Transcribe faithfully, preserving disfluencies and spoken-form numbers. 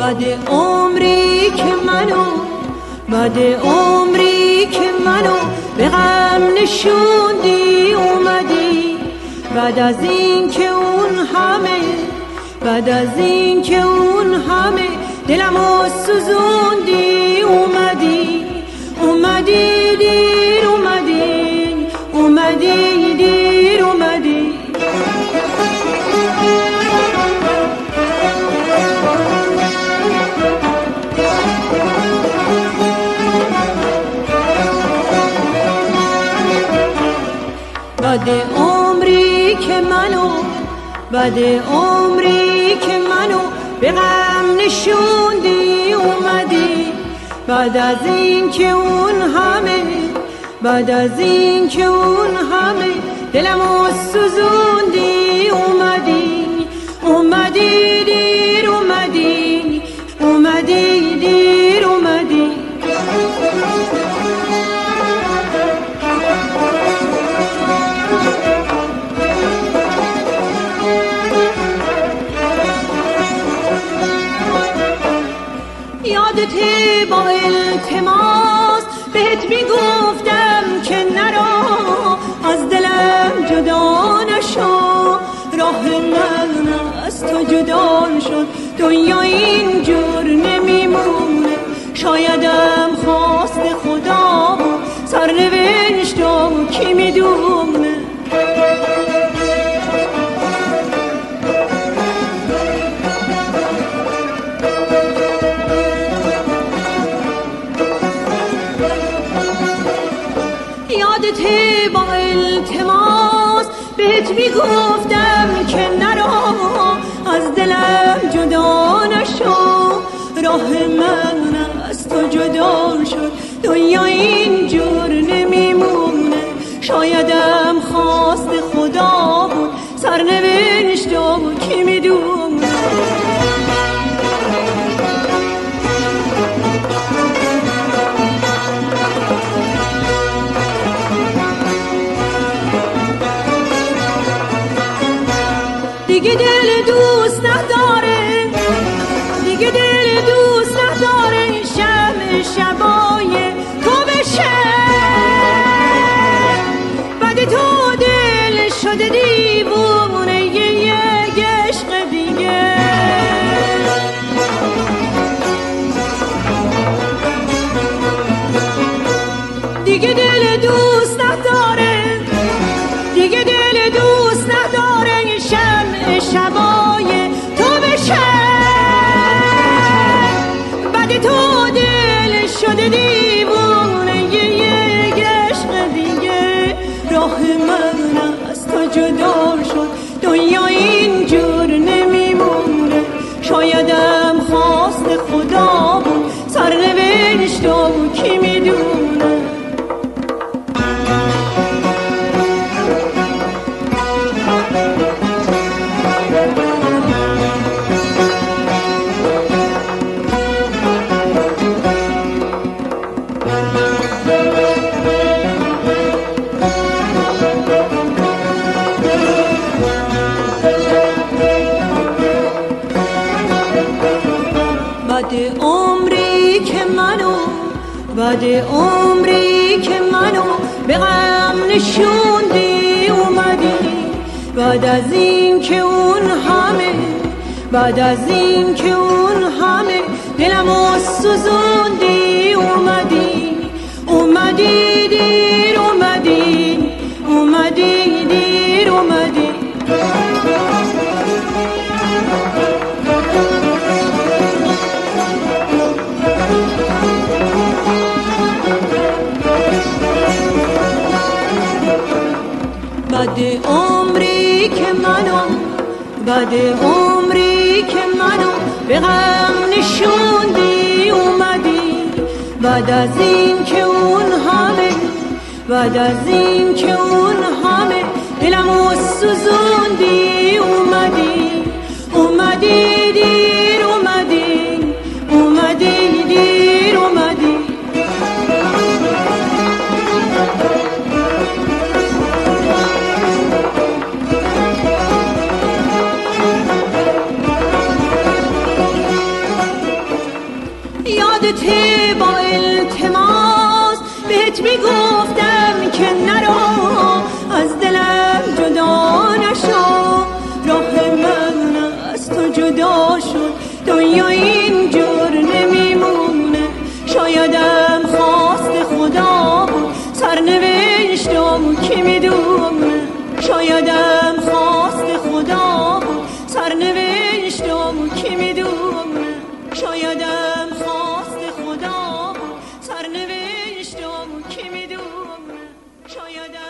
بعد عمری که منو بعد عمری که منو به غم نشوندی اومدی، بعد از این که اون همه بعد از این که اون همه دلمو سوزوندی اومدی اومدی دیر اومدی اومدی دیر اومدی. بعد عمری که منو بعد عمری که منو به غم نشوندی اومدی، بعد از این که اون همه بعد از این که اون همه دلمو سوزوندی اومدی اومدی دیر اومدی اومدی دیر اومدی. یادته با التماس بهت میگفتم که نرا، از دلم جدا نشو، راه من از تو جدا شد، دنیا اینجور نمیمونه، شایدم خواست خدا بود، سرنوشتم کی میدونه. یادته با التماس بهت میگفتم که نرا، از دلم جدا نشو، راه من از تو جدا شد، دنیا اینجور نمیمونه، شایدم خواست خدا بود، سرنوشتم کی میدونه. دیگه دل دوست نداره دیگه دل دوست نداره شب شبای تو بشه، بعد تو دل شده دیوونه یک عشق دیگه. دیگه دل دوست نداره دیگه دل دوست نداره شمع شبای تو بشه، بعد تو دل شده دیوونه یک عشق دیگه. راه من از تو جدا شد، دنیا اینجور نمیمونه، شایدم خواست خدا بود، سرنوشتم کی میدونه. بعد عمری که منو بعد عمری که منو به غم نشوندی اومدی، بعد از این که اون همه بعد از این که اون همه دلمو سوزوندی اومدی اومدی دیر اومدی اومدی دیر اومدی. بعد عمری که منو بعد عمری که منو به غم نشوندی اومدی، بعد از این که اون همه بعد از این که اون همه دلمو سوزوندی اومدی اومدی دیر اومدی اومدی دیر اومدی. یادته با التماس بهت میگفتم که نرو از دلم جدا نشو راه من از تو جدا شد دنیا اینجور نمیمونه شایدم خواست خدا بود سرنوشتم کی میدونه شایدم خواست خدا بود سرنوشتم کی میدونه شایدم خواست خدا بود سرنوشتم کی میدونه شایدم